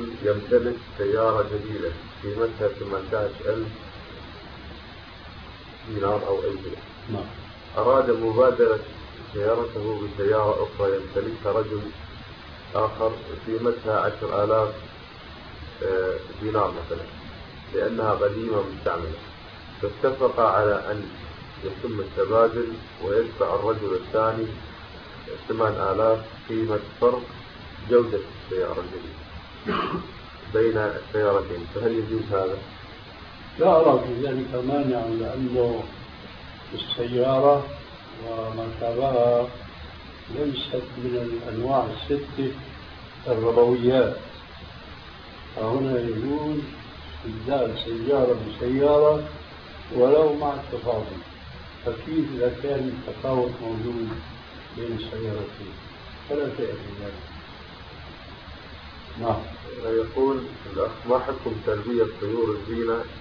رجل يمتلك سيارة جديدة قيمتها 18,000 دينار أو أي شيء. أراد مبادلة سيارته بسيارة أخرى يمتلكها رجل آخر قيمتها 10,000 دينار مثلا، لأنها قديمة مستعملة، فاتفق على أن يتم التبادل ويدفع الرجل الثاني 8,000 قيمة فرق جودة السيارة الجديدة بين السيارتين، فهل يجوز هذا؟ لا أرى في ذلك مانع، لأنه السيارة ومركبها ليست من الأنواع الستة الربويات، فهنا يجوز استبدال سيارة بسيارة ولو مع التفاضل، فكيف إذا كان التفاوت موجود بين السيارتين؟ فلا شيء في ذلك. يقول الأخ: ما حكم تربية طيور الزينة